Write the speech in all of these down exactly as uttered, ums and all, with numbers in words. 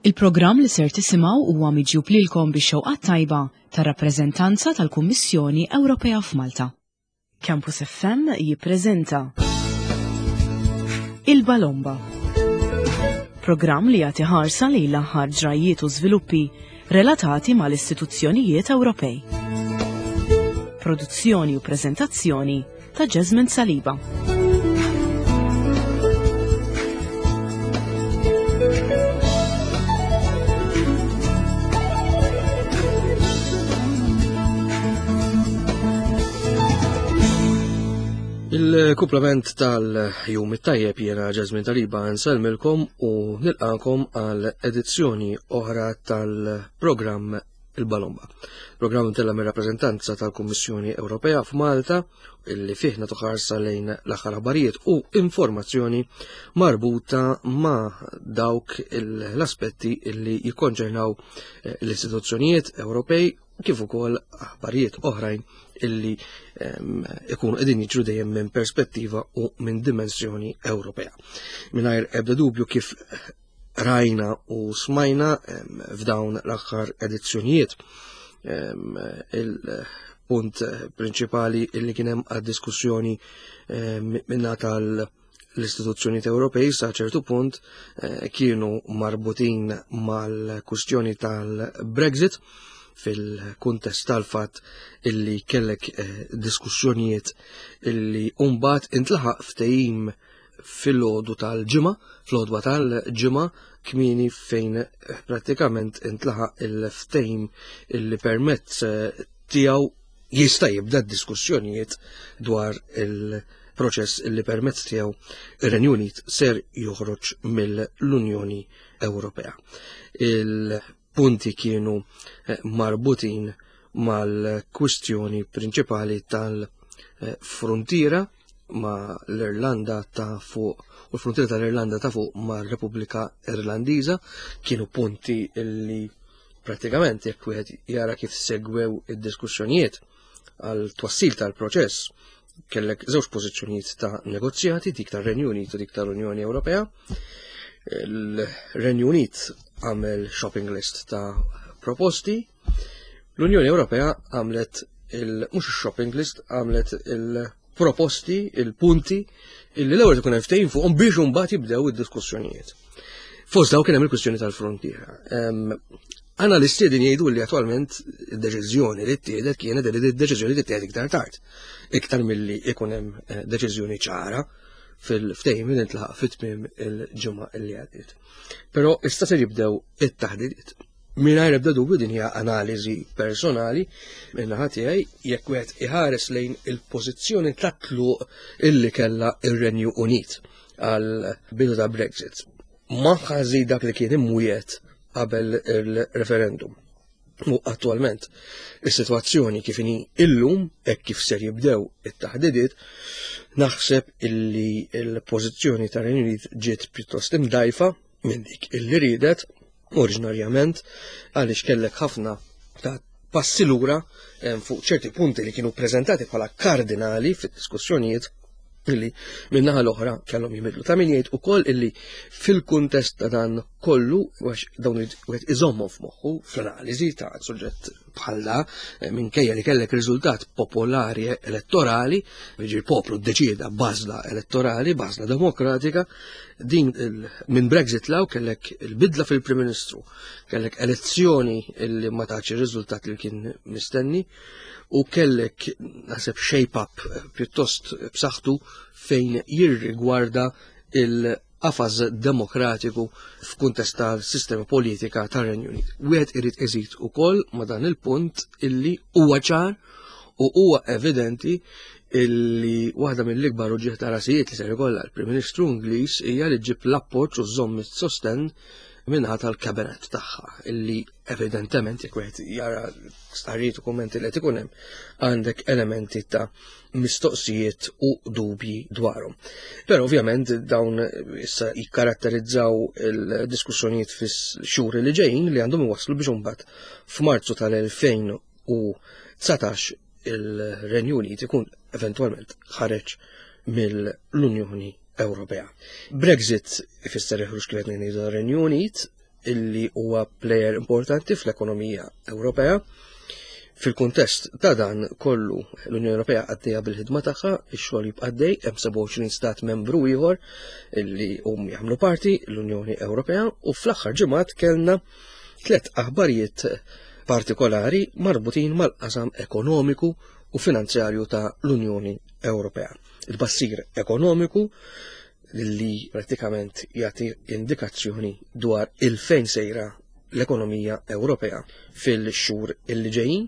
Il-programm li ser tisimgħu huwa miġjub lilkom bix-xewqat tajba tar-rappreżentanza tal-Kummissjoni Ewropea f'Malta. Campus F M jippreżenta Il-Balomba. Programm li jagħti ħarsa lejn l-aħħar ġrajiet u żviluppi relatati mal-istituzzjonijiet Ewropej. Produzzjoni u preżentazzjoni ta' Jasmine Saliba. Il-kumplament tal-jum it-tajjeb jiena Jasmine Saliba nsellmilkom u nilqakom għal edizzjoni oħra tal-programm Il-Balomba. Programm tella mir-rappreżentanza tal-Kummissjoni Ewropea f'Malta illi fih nagħtu ħarsa lejn l-aħħar aħbarijiet u informazzjoni marbuta ma' dawk l-aspetti illi jikkonċernaw l-istituzzjonijiet Ewropej kif ukoll aħbarijiet oħrajn illi ikunu qegħdin jiġru dejjem minn perspettiva u minn dimensjoni Ewropea. Mingħajr ebda dubju kif rajna u smajna f'dawn l-aħħar edizzjonijiet il-punt prinċipali illi kien hemm għad-diskussjoni minna tal-istituzzjonijiet Ewropej sa ċertu punt kienu marbutin mal-kwistjoni tal-Brexit fil-kuntest tal-fatt illi kellek diskussjonijiet illi mbagħad intlaħaq ftehim fil-għodu tal-ġimgħa, fl-għodwa tal-ġimgħa kmieni fejn prattikament intlaħaq il-ftehim illi permezz tiegħu jista' jibda d-diskussjonijiet dwar il-proċess illi permezz tiegħu ir-Renju Unit ser joħroġ mill-Unjoni Ewropea. Il-punti kienu marbutin mal-kwistjoni prinċipali tal-frontiera ma l-Irlanda ta' fuq u l-frontiera tal-Irlanda ta' fuq ma' Repubblika Irlandiża kienu punti illi pratikament jekk wieħed jara kif segwew id-diskussjonijiet għal twassil tal-proċess kellek żewġ pożizzjonijiet ta' negozjati dik tar-Renju Unit u dik tal-Unjoni Ewropea. Il-Renju Unit għamel shopping list ta' proposti, l-Unjoni Ewropea għamlet il mhux shopping list għamlet il- proposti, il-punti, illi l-ewwel ikun hemm ftehim fuqhom biex imbagħad jibdew id-diskussjonijiet. Fost daw kien hemm il-kwistjoni tal-frontiera. Analisti qegħdin jgħidu li attwalment id-deċiżjoni li ttieħdet kienet li d-deċiżjoni li ttieħed iktar tard, iktar milli ikun hemm deċiżjoni ċara fil-ftehim li nitlaħaq fit-tmiem il-ġimgħa li għaddiet. Però issa se jibdew it-taħdidiet. Mingħajr ebda dubju din hija analiżi personali min-naħa tiegħi jekk wieħed iħares lejn il-pożizzjoni ta' tluq illi kellha ir-Renju Unit għal bidu ta' Brexit. Ma ħażi dak li kien imwiet qabel il-referendum. U attwalment is-sitwazzjoni kif inhi illum hekk kif ser jibdew it-taħdidiet naħseb illi l-pożizzjoni tar-Renju Unit ġiet pjuttost imdajfa minn dik illi ridet oriġinarjament għaliex kellek ħafna ta' passi lura fuq ċerti punti li kienu preżentati bħala kardinali fid-diskussjonijiet illi min-naħa l-oħra kellhom jimidlu ta' min jgħid ukoll illi fil-kuntest ta' dan kollu għax dawn wieħed iżommhom f'moħħu fl-analiżi ta' suġġett bħalla minkejja li kellek riżultat popolari elettorali, jiġi l-poplu ddeċieda bażla elettorali, bażla demokratika, din minn Brexit law kellek il-bidla fil-Prim Ministru, kellek elezzjoni illi ma taċ ir-riżultat li kien mistenni u kellek naħseb shape-up pjuttost b'saħħtu fejn jirrigwarda il-qafas demokratiku f'kuntest tal-sistema politika tar-Renju Unit. Wieħed irid iżid ukoll ma' dan il-punt illi huwa ċar u huwa evidenti illi waħda mill-ikbar uġieħ ta' rasijiet li ser ikollha l-Prim Ministru Ingliż hija li ġib l-appoġġ u żomm is-sostenn minħa tal-kabinet tagħha illi evidentement jekk wieħed jara starijiet u kummenti li qed ikun hemm għandek elementi ta' mistoqsijiet u dubji dwarhom. Però ovvjament dawn issa jikkaratterizzaw il-diskussjonijiet fis-xhur li ġejjin li għandhom iwasslu biex imbagħad f'Marzu tal-elfejn u tsatax il-Renju Unit ikun eventwalment ħareġ mill-Unjoni Ewropea. Brexit ifisser iħruġ kif qed ngħidu r-Renju Unit illi huwa plejer importanti fl-ekonomija Ewropea. Fil-kuntest ta' dan kollu l-Unjoni Ewropea għaddejja bil-ħidma tagħha, ix-xogħol jibqa' għaddej, hemm seba' u għoxrin stat membru ieħor illi hum jagħmlu parti l-Unjoni Ewropea u fl-aħħar ġimgħat kellna tliet aħbarijiet partikolari marbutin mal-qasam ekonomiku u finanzjarju ta' l-Unjoni Ewropea. Il-bassir ekonomiku li pratikament jagħti indikazzjoni dwar il-fejn sejra l-ekonomija Ewropea fil-xhur illi ġejjin.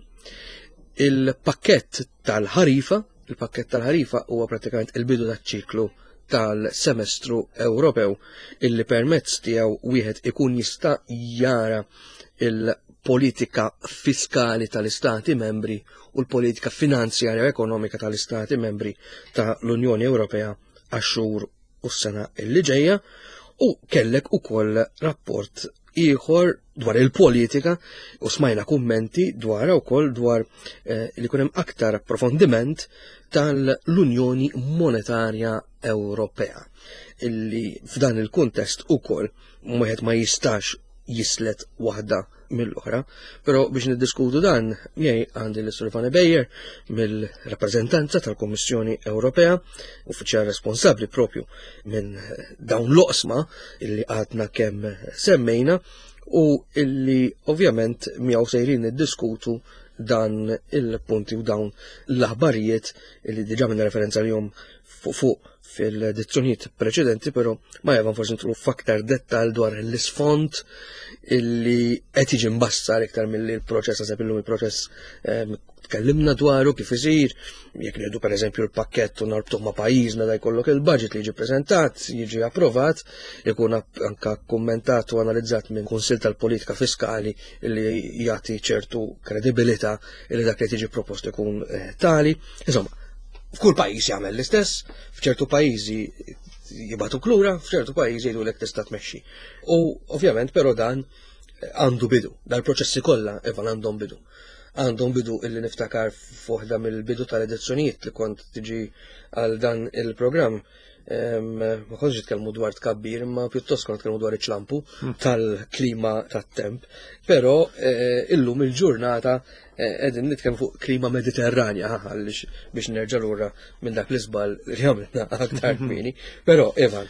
Il-pakkett tal-ħarifa, il-pakkett tal-ħarifa huwa pratikament il-bidu taċ-ċiklu tal-semestru Ewropew illi permezz tiegħu wieħed ikun jista' jara il-politika fiskali tal-Istati membri u l-politika finanzjarja u ekonomika tal-Istati membri ta' l-Unjoni Ewropea għax-xhur u s-sena illi ġejja u kellek ukoll rapport ieħor dwar il-politika u smajna kummenti dwar ukoll dwar eh, li kunem aktar approfondiment tal-Unjoni Monetarja Ewropea illi f'dan il-kuntest ukoll wieħed ma jistax jislet waħda mill-oħra, però biex niddiskutu dan miegħi għandi l-Sur Vane Bejjer mill-rappreżentanza tal-Kummissjoni Ewropea, uffiċjal responsabbli propju minn dawn l-oqsma illi għadna kemm semmejna u illi ovvjament miegħu sejrin niddiskutu dan il-punti u dawn l-aħbarijiet illi diġà minna referenza lihom fuq fuq fil-dizzjonijiet preċedenti, però ma javan forsi nitru f'aktar dettal dwar l-isfond illi qed jiġi mbassar iktar mill-proċess għasab illum il-proċess tkellimna dwaru kif isir, jekk nieħdu pereżempju l-pakkett u narbtuh ma' pajjiżna da jkollok il-budget li jiġi preżentat, jiġi approvat, ikun anke kummentat u analizzat minn Kunsill tal-Politika Fiskali illi jagħti ċertu kredibilità illi dak li tiġi propost ikun tali. Insomma, f'kull pajjiż jagħmel l-istess, f'ċertu pajjiżi jibatu klura, f'ċertu pajjiżi jgħidulek tista' tmexxi. U ovvjament però dan għandu bidu, dal-proċessi kollha evan għandhom bidu. Għandhom bidu illi niftakar f'waħda mill-bidu tal-edizzjonijiet li kont tiġi għal dan il-programm. Ma konx jitkellmu dwar tkabbir, imma pjuttost kont nitkellmu dwar iċ-lampu tal-klima tat-temp. Però illum il-ġurnata qegħdin nitkellmu fuq klima mediterranja għaliex biex nerġa' lura minn dak l-iżbal li għamilna aktar kmieni. Però Evan,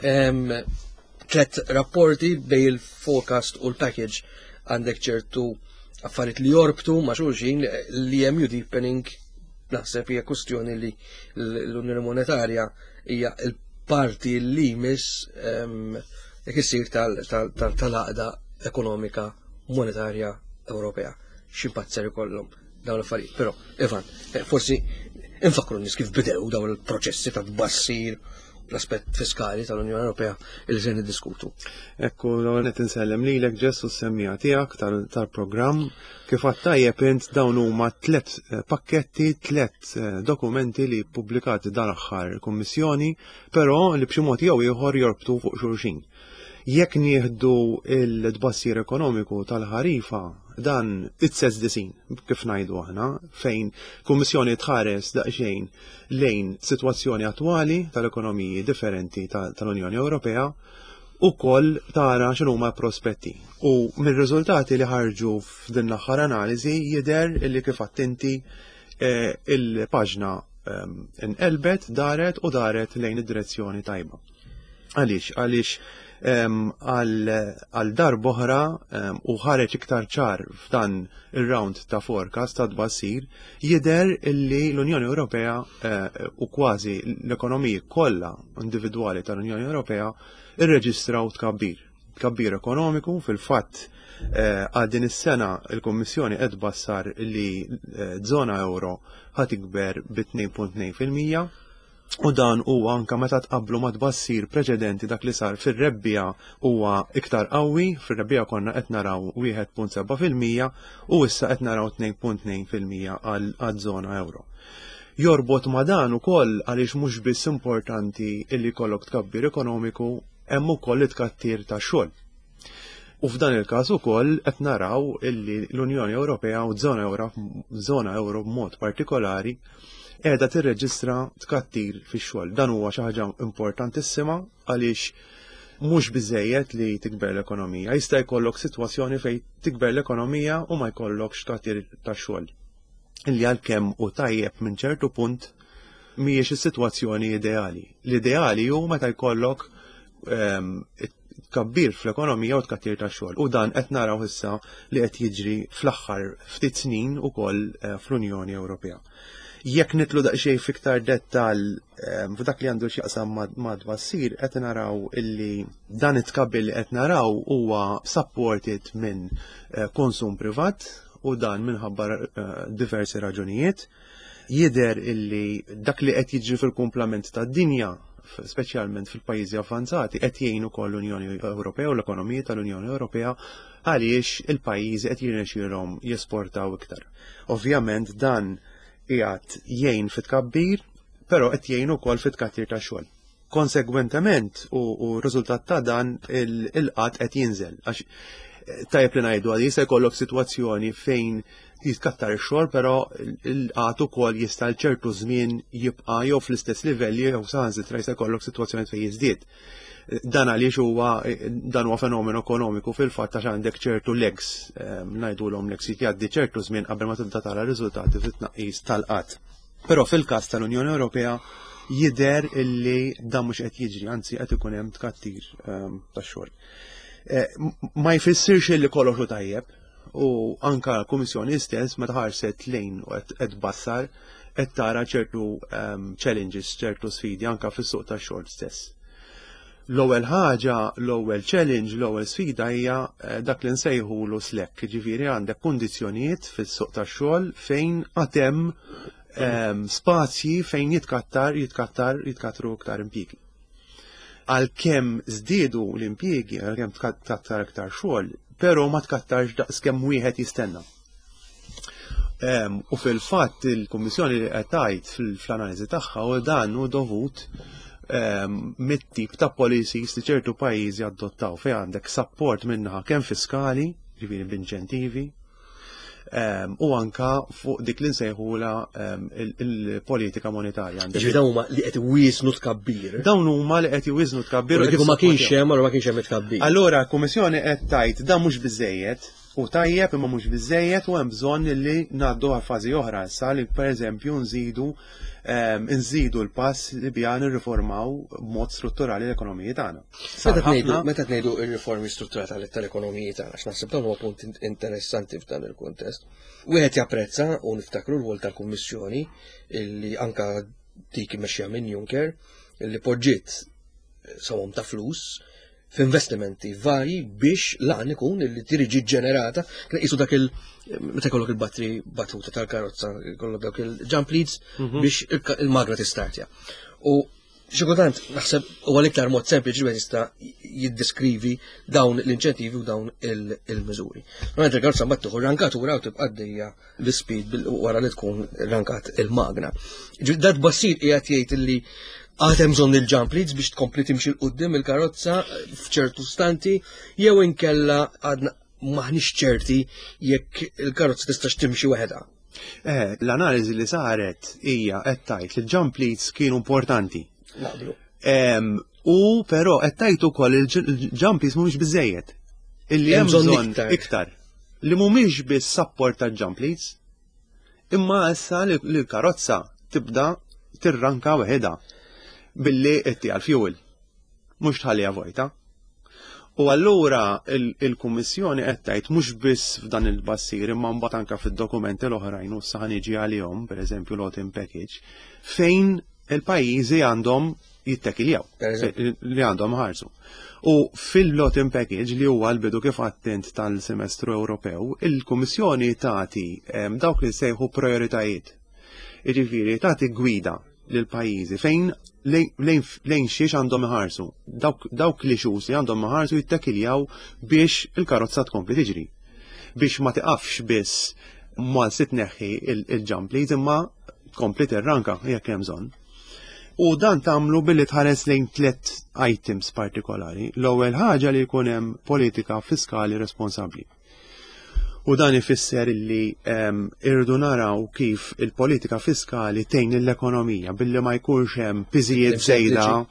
tliet rapporti bej il-forecast u l-package għandek ċertu affarijiet li jorbtu ma' xulxin li hemm you deepening naħseb hija kwestjoni li l-Unjoni Monetarja hija l-parti li jmiss jekk issir tal-għaqda ekonomika monetarja Ewropea. X'impatt ser ikollhom dawn l-affarijiet. Però, Evan, forsi infakru nies kif bidew dawn il-proċessi ta' tbassir l-aspett fiskali tal-Unjoni Ewropea li se niddiskutu. Ekku, l-għonet insellem lilek ġessu s-semmija tiegħek tal-programm kif għattajjeb int dawn huma tliet pakketti, tliet dokumenti li pubblikati dan aħħar kummissjoni, però li b'xi mod jew ieħor jorbtu fuq xulxin. Jekk nieħdu l-tbassir ekonomiku tal-ħarifa, dan it-sess disin, kif ngħidu aħna, fejn kummissjoni tħares daqsxejn lejn sitwazzjoni attwali tal-ekonomiji differenti tal-Unjoni Ewropea u koll tara x'inhuma prospetti. U mir-riżultati li ħarġu f'din l-aħħar analiżi jidher illi kif attenti il-paġna inqelbet daret u daret lejn id-direzzjoni tajba. Għaliex, għaliex għal dar boħra u ħareġ iktar ċar f'dan il-round ta' forecast ta' tbassir jidher illi l-Unjoni Ewropea u kważi l-ekonomiji kollha individwali tal-Unjoni Ewropea irreġistraw tkabbir. Tkabbir ekonomiku fil-fatt għal din is-sena il-Kummissjoni qed tbassar li żona euro ħatikber bi tnejn punt tnejn fil-mija. U dan huwa anke meta tqabblu ma' tbassir preċedenti dak li sar fir-rebbija huwa iktar qawwi, fir-rebbija konna qed naraw wieħed punt seba' fil-mija u issa qed naraw tnejn punt tnejn fil-mija għal-żona euro. Jorbot ma' dan ukoll għaliex mhux biss importanti illi jkollok tkabbir ekonomiku, hemm ukoll it-tkattir tax-xogħol. U f'dan il-każ ukoll qed naraw illi l-Unjoni Ewropea u żona euro, żona euro b'mod partikolari qiegħda tirreġistra tkattir fix-xogħol. Dan huwa xi ħaġa importantissima għaliex mhux biżejjed li tikber l-ekonomija. Jista' jkollok sitwazzjoni fejn tikber l-ekonomija u ma jkollokx tagħtir tax-xogħol. Illi għalkemm u tajjeb minn ċertu punt mhijiex is-sitwazzjoni ideali. L-ideali hu meta jkollok tkabbir fl-ekonomija u tkattir tax-xogħol. U dan qed naraw issa li qed jiġri fl-aħħar ftit snin ukoll fl-Unjoni Ewropea. Jekk nitlu daqsxejn fiktar dettall f'dak li għandu x'jaqsam mad tbassir, qed naraw illi dan it-tkabbir li qed naraw huwa supported minn konsum privat u dan minħabba diversi raġunijiet. Jidher illi dak li qed jiġri fil-kumplament tad-dinja, speċjalment fil-pajjiżi avvanzati, qed jgħinu ukoll l-Unjoni Ewropea u l-ekonomija tal-Unjoni Ewropea għaliex il-pajjiżi qed jirnexxielhom jesportaw iktar. Ovvjament dan qiegħed jgħin fit-tkabbir, però qed jgħin ukoll fit-tkattir tax-xogħol. Konsegwentement u r-riżultat ta' dan il-qatt qed jinżel. Għax tajjeb li ngħidu għadi se jkollok sitwazzjoni fejn jitkattar ix-xogħol, però il-qatt ukoll jista' ċertu żmien jibqa' jew fl-istess livelli jew saħansitra jista' jkollok sitwazzjoni fejn jiżdied. Dan għaliex huwa dan huwa fenomenu ekonomiku fil-fatt għax għandek ċertu legs, ngħidulhom legs jgħaddi ċertu żmien qabel ma tibda tara riżultati fit-tnaqqis tal-qatt. Però fil-każ tal-Unjoni Ewropea jidher illi dan mhux qed jiġri, anzi qed ikun hemm tkattir tax-xogħol. Ma jfissirx illi kollox hu tajjeb, u anka l-Kummissjoni stess meta ħarset lejn u qed bassar qed tara ċertu challenges, ċertu sfidi anka fis-suq tax-xogħol stess. L-ewwel ħaġa, l-ewwel challenge, l-ewwel sfida hija dak li nsejħulu slack, ġifieri għandek kundizzjonijiet fis-suq tax-xogħol fejn għad hemm spazji fejn jitkattar, jitkattar, jitkattru iktar impjiegi. Għalkemm żdiedu l-impjiegi, għalkemm tkattar iktar xogħol, però ma tkattarx daqskemm wieħed jistenna. U fil-fatt il-Kummissjoni li qed tgħid fl-analiżi tagħha u dan hu dovut mit-tip ta' policies li ċertu pajjiżi adottaw fejn għandek support minnaħa kemm fiskali, ġifieri b'inċentivi, u anka fuq dik li nsejħula il-politika monetarja. Ġifieri dawn huma li qed iwiżnu tkabbir. Dawn huma li qed iwiżnu tkabbir. Kieku ma kienx hemm, allura ma kienx hemm tkabbir. Allura l-Kummissjoni qed tgħid dan mhux biżejjed u tajjeb imma mhux biżejjed u hemm bżonn li ngħaddu għal fażi oħra issa li pereżempju nżidu nżidu l-pass li bjan nirriformaw b'mod strutturali l-ekonomiji tagħna. Meta tgħidu r-riformi strutturali tal-ekonomiji tagħna, x'naħseb dan huwa punt interessanti f'dan il-kuntest. Wieħed japprezza u niftakru l-wol tal-Kummissjoni illi anka dik imexxija minn Juncker illi poġġiet sawhom ta' flus f'investimenti vari biex lan ikun illi tiriġi ġenerata, qisu dak il- meta jkollok il-battri battuta tal-karozza, jkollok dak il-jump leads biex il-magra tistartja. U xi kultant naħseb huwa l-iktar mod sempliċi wieħed jista' jiddeskrivi dawn l-inċentivi u dawn il-miżuri. Meta il-karozza mbagħad tieħu rankatura u tibqa' għaddejja l-ispeed wara li tkun rankat il-magna. Dat bassir qiegħed jgħid illi għatem bżonn il-jump leads biex tkompli timxi l-qoddim il-karozza f'ċertu stanti jew inkella għadna maħniex ċerti jekk il-karozza tistax timxi weħedha. Eh, l-analiżi li saret hija qed tgħid li l-jump leads kienu importanti. Naqblu. U però qed tgħid ukoll il-jump leads mhumiex biżejjed. Illi hemm bżonn iktar. Li mhumiex biss support tal-jump leads, imma issa li l-karozza tibda tirranka weħedha billi itti għal-fuel, mux tħalli vojta. U allura il-Kummissjoni qed tgħid mhux biss f'dan il-bassir imma mbagħad anke fid-dokumenti l-oħrajn u sa ħaniġi għalihom, pereżempju l-Autumn Package, fejn il-pajjiżi għandhom jittekiljaw, li għandhom ħarsu. U fil-Autumn Package li huwa l-bidu kif attent tal-semestru Ewropew, il-Kummissjoni tagħti dawk li sejħu prioritajiet. Jiġifieri tagħti gwida l-pajjiżi fejn lejn xiex għandhom iħarsu. Dawk li xusi għandhom iħarsu jittekiljaw biex il-karozza tkompli tiġri. Biex ma tiqafx biss mal sit neħħi il-jump leads imma tkompli tirranka jekk hemm bżonn. U dan tagħmlu billi tħares lejn tliet items partikolari. L-ewwel ħaġa li jkun hemm politika fiskali responsabbli. U dan ifisser li irridu naraw kif il-politika fiskali tgħin l-ekonomija billi ma jkunx hemm piżijiet żejda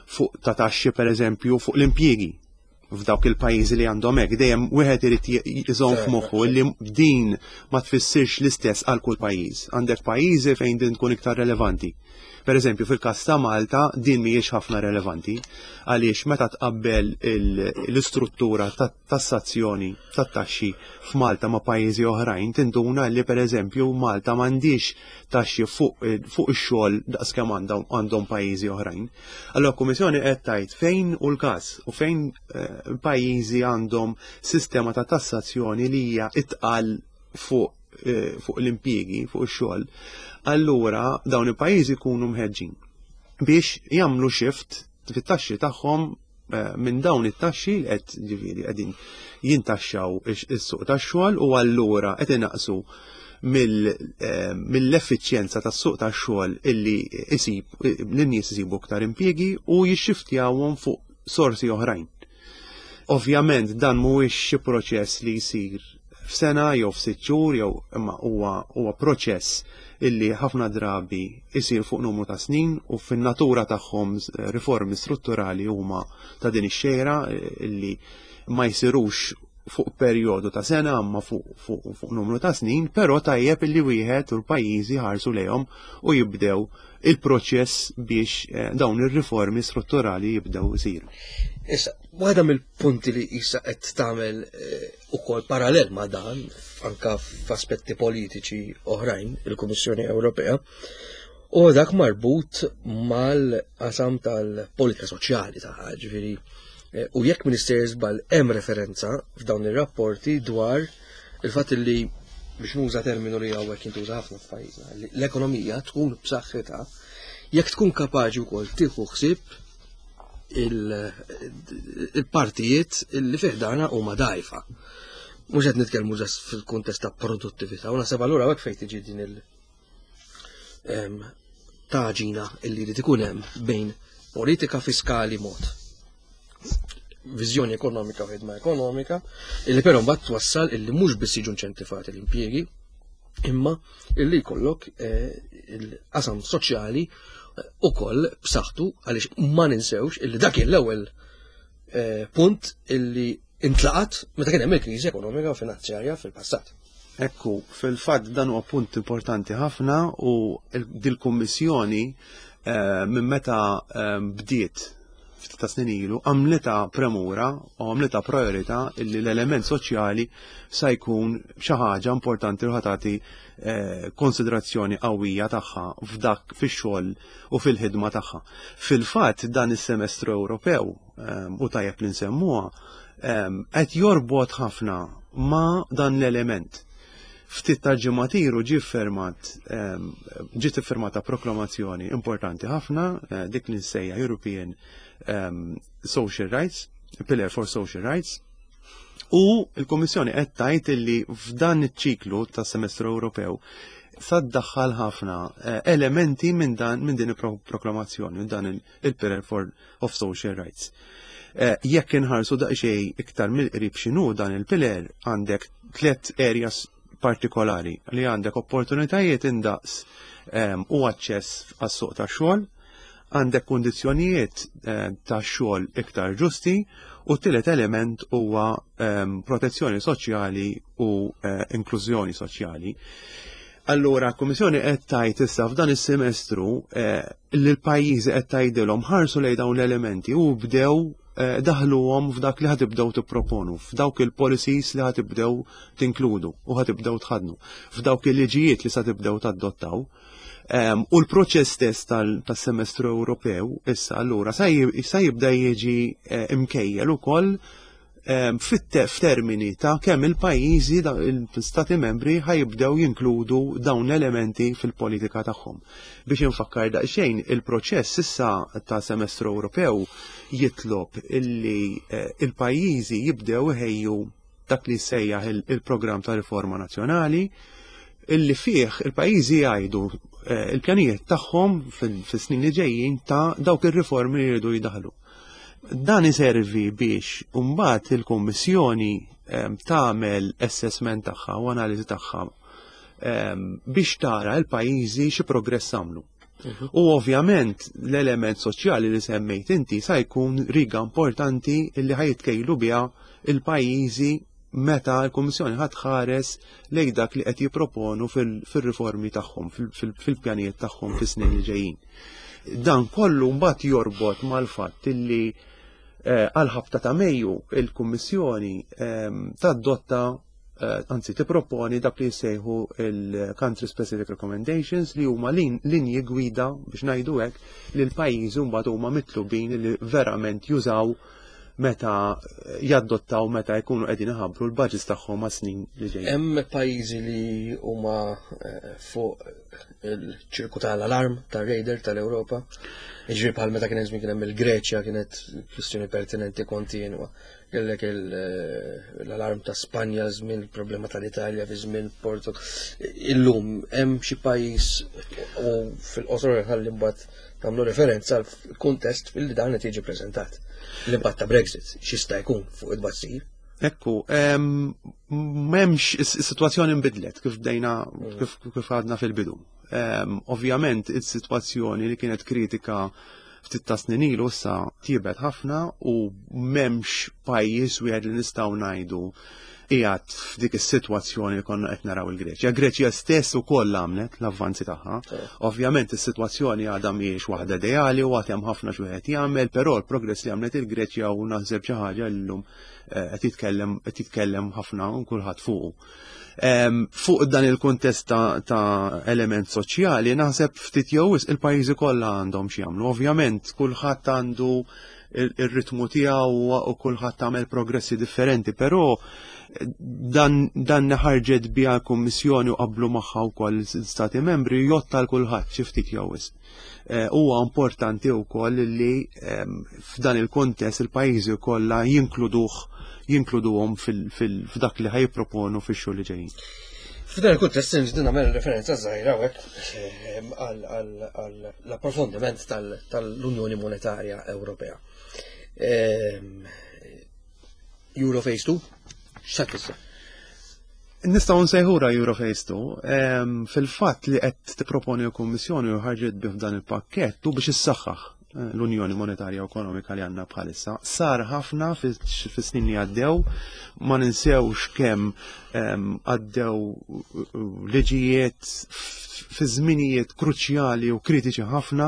fuq ta' taxxi pereżempju fuq l-impjiegi. F'dawk il-pajjiżi li għandhom hekk dejjem wieħed irid jżomm f'moħħu li din ma tfissirx l-istess għal kull pajjiż. Għandek pajjiżi fejn din tkun iktar relevanti. Pereżempju fil-każ ta' Malta din mhijiex ħafna relevanti għaliex meta tqabbel l-istruttura tat-tassazzjoni tat-taxxi f'Malta ma' pajjiżi oħrajn tinduna li pereżempju Malta m'għandix taxxi fuq ix-xogħol daqskemm għandhom pajjiżi oħrajn. Allura l-Kummissjoni qed tgħid fejn hu l-każ u fejn pajjiżi għandhom sistema ta' tassazzjoni li hija itqal fuq fuq l-impjiegi, fuq ix-xogħol, allura dawn il-pajjiżi jkunu mħeġġin biex jagħmlu shift fit-taxxi tagħhom minn dawn it-taxxi li qed ġifieri qegħdin jintaxxaw is-suq tax-xogħol u allura qed inaqsu mill-effiċjenza tas-suq tax-xogħol illi isib lin-nies isibu aktar impjiegi u jixxiftjawhom fuq sorsi oħrajn. Ovvjament dan mhuwiex xi proċess li jsir f'sena jew f'sitt xhur jew imma huwa huwa proċess illi ħafna drabi jsir fuq numru ta' snin u fin-natura tagħhom riformi strutturali huma ta' din ix-xejra illi ma jsirux fuq perjodu ta' sena imma fuq fuq fuq numru ta' snin, però tajjeb illi wieħed u l-pajjiżi ħarsu lejhom u jibdew il-proċess biex dawn ir-riformi strutturali jibdew isiru. Issa, waħda mill-punti li issa qed tagħmel ukoll parallel ma' dan anke f'aspetti politiċi oħrajn il-Kummissjoni Ewropea u dak marbut mal-qasam tal-politika soċjali tagħha, ġifieri u jekk Minister żball hemm referenza f'dawn ir-rapporti dwar il-fatt li biex nuża terminu li hawnhekk jintuża ħafna f'pajjiżna li l-ekonomija tkun b'saħħitha jekk tkun kapaċi wkoll tieħu ħsieb il-partijiet illi fiħdana huma dgħajfa. Mhux qed nitkellmu ġast fil-kuntest ta' produttività, u naħseb allura hekk fejn tiġi din il-taġina illi jrid ikun hemm bejn politika fiskali mod viżjoni ekonomika u ħidma ekonomika, illi però mbagħad twassal illi mhux biss jiġu inċentifati l-impjiegi, imma illi jkollok il-qasam soċjali ukoll b'saħħtu għaliex ma ninsewx illi dak l-ewwel punt illi intlaqat meta kien hemm il-kriżi ekonomika u finanzjarja fil-passat. Ekku, fil-fatt dan huwa punt importanti ħafna u dil-Kummissjoni minn meta bdiet ta' snin ilu għamlita premura u għamlita priorità illi l-element soċjali sa jkun xi ħaġa importanti u ħatati konsiderazzjoni qawwija tagħha f'dak fix-xogħol u fil-ħidma tagħha. Fil-fatt dan is-semestru Ewropew u tajjeb li nsemmuha qed jorbot ħafna ma' dan l-element. Ftit ta' ġimgħatilu ġie firmat ġiet iffirmata proklamazzjoni importanti ħafna dik li nsejja European Social Rights, Pillar for Social Rights, u l-Kummissjoni qed tgħid illi f'dan iċ-ċiklu tas-semestru Ewropew saddaħħal ħafna elementi minn dan minn din il-proklamazzjoni, dan il-Pillar for of Social Rights. Jekk inħarsu daqsxejn iktar mill-qrib x'inhu dan il-pillar għandek tliet areas partikolari li għandek opportunitajiet indaqs u aċċess għas-suq tax-xogħol, għandek kundizzjonijiet ta' xogħol iktar ġusti u t-tielet element huwa protezzjoni soċjali u inklużjoni soċjali. Allura l-Kummissjoni qed tgħid issa f'dan is-semestru li l-pajjiżi qed tgħidilhom ħarsu lejn dawn l-elementi u bdew daħluhom f'dak li ħatibdew tipproponu, f'dawk il-policies li ħatibdew tinkludu u ħatibdew tħadnu, f'dawk il-liġijiet li sa tibdew tadottaw. U l-proċess stess tas-semestru Ewropew issa allura sa jibda jiġi imkejjel ukoll f'termini ta' kemm il-pajjiżi l-Stati membri ħajibdew jinkludu dawn l-elementi fil-politika tagħhom. Biex infakkar daqsxejn il-proċess issa ta' semestru Ewropew jitlob illi il-pajjiżi jibdew iħejju dak li sejjaħ il-programm ta' riforma nazzjonali illi fih il-pajjiżi jgħidu il-pjanijiet tagħhom fis-snin li ġejjin ta' dawk ir-riformi li jridu jidaħlu. Dan iservi biex mbagħad il-Kummissjoni tagħmel assessment tagħha u analiżi tagħha biex tara l-pajjiżi xi progress għamlu. U ovvjament l-element soċjali li semmejt inti sa jkun riga importanti li ħajtkejlu biha il-pajjiżi meta l-Kummissjoni ħadd ħares lejn dak li qed jipproponu fil-riformi tagħhom, fil-pjanijiet tagħhom fis-snin li ġejjin. Dan kollu mbagħad jorbot mal-fatt illi għal-ħabta ta' Mejju il-Kummissjoni tadotta anzi tipproponi dak li jsejħu il-Country Specific Recommendations li huma linji gwida biex ngħidu hekk li l-pajjiżi mbagħad huma mitlubin li verament jużaw meta jaddottaw meta jkunu qegħdin iħabbru l-budgets tagħhom ma' snin li ġejjin. Hemm pajjiżi li huma fuq il-ċirku tal-alarm tar-radar tal-Ewropa. Jiġri bħal meta kien hemm kien hemm il-Greċja kienet kwistjoni pertinenti kontinwa. Kellek l-alarm ta' Spanja żmien il-problema tal-Italja fi żmien Portugal. Illum hemm xi pajjiż u fil-qosor ħalli mbagħad tagħmlu referenza għal kuntest fil-li dan qed jiġi preżentat. L-impatt ta' Brexit x'jista' jkun fuq id-bassir? Ekku, m'hemmx is-sitwazzjoni nbidlet kif bdejna kif għadna fil-bidu. Ovvjament is-sitwazzjoni li kienet kritika ftit ta' snin ilu issa tiebet ħafna u m'hemmx pajjiż wieħed li nistgħu ngħidu qiegħed f'dik is-sitwazzjoni li konna qed naraw il-Greċja. Greċja stess ukoll għamlet l-avvanzi tagħha. Ovvjament is-sitwazzjoni għadha mhijiex waħda ideali u għad hemm ħafna xi wieħed jagħmel, però l-progress li għamlet il-Greċja u naħseb xi ħaġa llum qed jitkellem qed jitkellem ħafna u kulħadd fuqu. Fuq dan il-kuntest ta' element soċjali naħseb ftit jew il-pajjiżi kollha għandhom xi jagħmlu. Ovvjament kulħadd għandu il-ritmu tiegħu u kulħadd tagħmel progressi differenti, però dan dan ħarġet biha l-Kummissjoni u qablu magħha wkoll l-Stati membri jotta l kulħadd xi ftit jew huwa importanti wkoll li f'dan il-kuntest il-pajjiżi kollha jinkluduh jinkluduhom f'dak li ħajproponu fix-xhur li ġejjin. F'dan il-kuntest nixtieq nagħmel referenza żgħira hekk għall-approfondiment tal-Unjoni Monetarja Ewropea. Europhase two? X'sa Nistgħu nsejħura Europhase two, fil-fatt li qed tipproponi l-Kummissjoni u ħarġet bih f'dan il-pakkett u biex issaħħaħ l-Unjoni Monetarja Ekonomika li għandna bħalissa. Sar ħafna fis-snin li għaddew, ma ninsewx kemm għaddew liġijiet fi żminijiet kruċjali u kritiċi ħafna,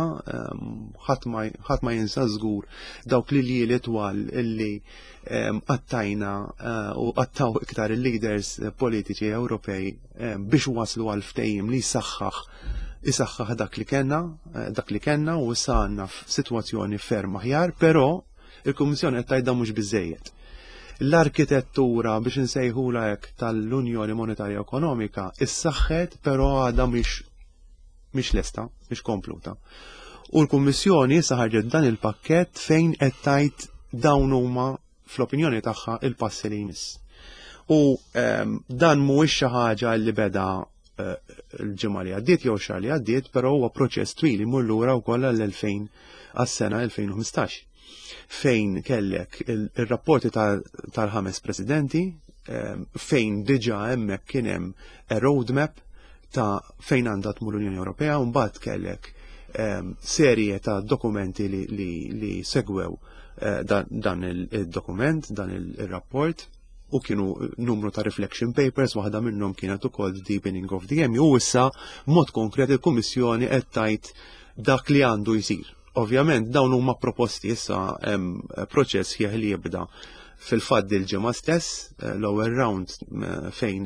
ħadd ma jinsa żgur dawk li li twal illi għattajna u għattaw iktar il-leaders politiċi Ewropej biex waslu għal ftehim li jsaħħaħ isaħħaħ dak li kenna, dak li kenna u issa għandna f'sitwazzjoni ferm aħjar, però il-Kummissjoni qed tgħidha mhux biżejjed. L-arkitettura biex insejħula hekk tal-Unjoni Monetarja Ekonomika issaħħet però għadha mhix mhix lesta, mhix kompluta. U l-Kummissjoni issa ħarġet dan il-pakkett fejn qed tgħid dawn huma fl-opinjoni tagħha il-passi li jmiss. U dan mhuwiex xi ħaġa li beda il-ġimgħa li għaddiet jew xahar li għaddiet, però huwa proċess twil imur lura wkoll għall-elfejn għas-sena elfejn u ħmistax. Fejn kellek ir-rapporti tal-ħames presidenti, fejn diġà hemmhekk kien hemm roadmap ta' fejn għandha tmur l-Unjoni Ewropea, u mbagħad kellek serje ta' dokumenti li segwew dan il-dokument, dan il-rapport, u kienu numru ta' reflection papers, waħda minnhom kienet ukoll deepening of the E M U, u issa mod konkret il-Kummissjoni qed tgħid dak li għandu jsir. Ovvjament dawn huma proposti issa hemm proċess ħieħ li jibda fil-fatt il-ġimgħa stess, l-ewwel round fejn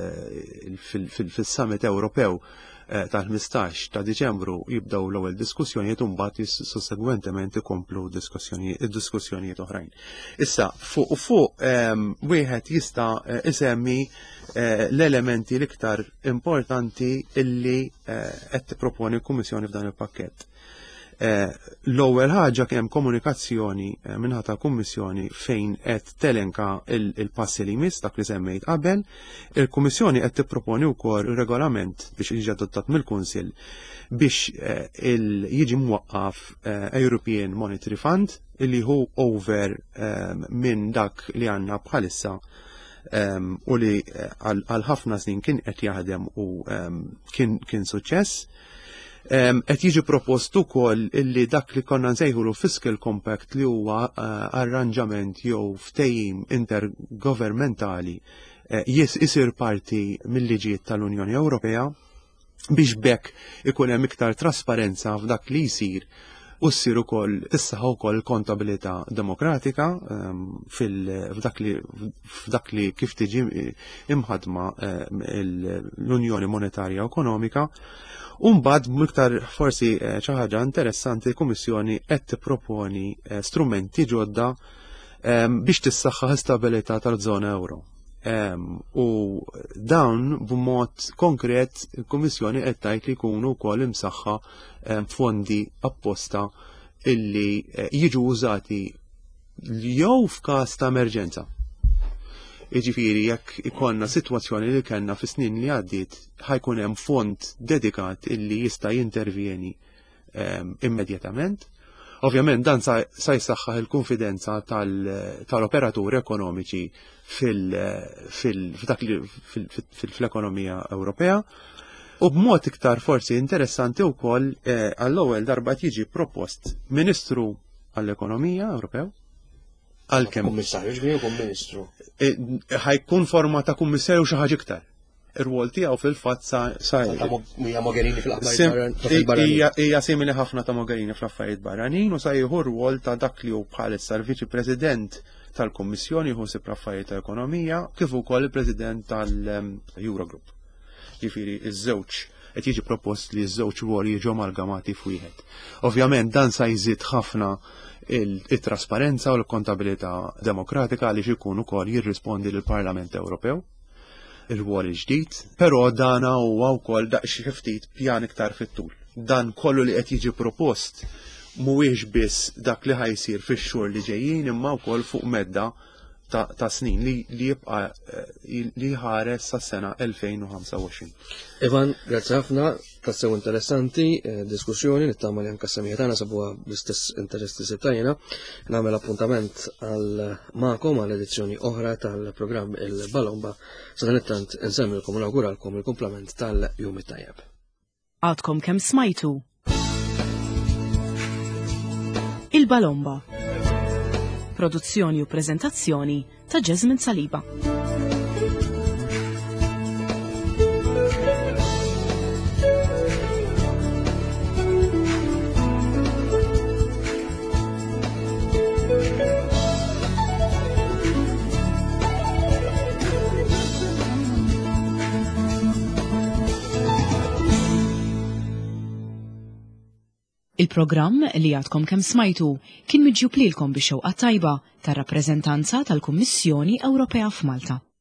fis-Summit Ewropew tal-ħmistax ta' Diċembru jibdew l-ewwel diskussjonijiet u mbagħad sussegwentement ikomplu diskussjonijiet oħrajn. Issa fuq fuq wieħed jista' isemmi l-elementi l-iktar importanti illi qed tipproponi l-Kummissjoni f'dan il-pakkett. L-ewwel ħaġa kien hemm komunikazzjoni minħata tal-Kummissjoni fejn qed telenka il-passi li jmiss dak li semmejt qabel. Il-Kummissjoni qed tipproponi wkoll regolament biex jiġi adottat mill-Kunsill biex jiġi mwaqqaf European Monetary Fund illi hu over minn dak li għandna bħalissa u li għal ħafna snin kien qed jaħdem u kien suċċess. Qed jiġi propost ukoll illi dak li konna nsejħulu Fiscal Compact li huwa arranġament jew ftehim intergovernmentali jis isir parti mill-liġijiet tal-Unjoni Ewropea biex bekk ikun hemm iktar trasparenza f'dak li jsir u ssir ukoll tissaħħa wkoll kontabilità demokratika f'dak li kif tiġi imħadma l-Unjoni Monetarja Ekonomika. U mbagħad miktar forsi xi ħaġa interessanti l-Kummissjoni qed tipproponi strumenti ġodda biex tissaħħaħ stabilità tal-żona euro. U dawn b'mod konkret il-Kummissjoni qed tgħid li jkunu wkoll imsaħħa fondi apposta illi jiġu użati jew f'każ ta' emerġenza. Jiġifieri jekk ikonna sitwazzjoni li kellna fis-snin li għaddiet ħajkun hemm fond dedikat illi jista' jintervjeni immedjatament. Ovvjament dan sa jsaħħaħ il-konfidenza tal-operaturi ekonomiċi fil-ekonomija Ewropea u b'mod iktar forsi interessanti wkoll għall-ewwel darba tiġi propost Ministru għall-Ekonomija Ewropew. Għalkemm Kummissarju, ġbien jkun Ministru. Ħajkun forma ta' kummissarju xi ħaġa iktar. Ir-rwol tiegħu fil-fatt sa hija Mogherini fil-affarijiet barranin. Hija simili ħafna ta' Mogherini fl-affarijiet barranin u sa jieħu r-rwol ta' dak li hu bħalissa l-Viċi President tal-Kummissjoni jħu sib l-affarijiet ta' ekonomija kif ukoll il-President tal-Eurogroup. Jiġifieri iż-żewġ qed jiġi propost li ż-żewġ ruoli jiġu amalgamati f'wieħed. Ovvjament dan sa jżid ħafna il-trasparenza u l-kontabilità demokratika għaliex ikun ukoll jirrispondi lill-Parlament Ewropew ir-rwol ġdid, però dana huwa wkoll daqsxi ftit pjan iktar fit-tul. Dan kollu li qed jiġi propost mhuwiex biss dak li ħajsir fix-xhur li ġejjin imma wkoll fuq medda ta' snin li jibqa' li ħares sas-sena elfejn u ħamsa u għoxrin. Ivan, grazzi ħafna, tassew interessanti, diskussjoni nittama li anke semmijiet tagħna sabuha bl-istess interessi sibtajna. Nagħmel appuntament għal magħkom għal edizzjoni oħra tal-programm il-Balomba sa dan it-tant insemmilkom u nawguralkom il-kumplament tal-jum it-tajjeb. Għadkom kemm smajtu il-Balomba. Produzzjoni u preżentazzjoni ta' Jasmine Saliba. Il-programm li għadkom kemm smajtu kien miġjub lilkom bix-xewqa tajba tar-rappreżentanza tal-Kummissjoni Ewropea f'Malta.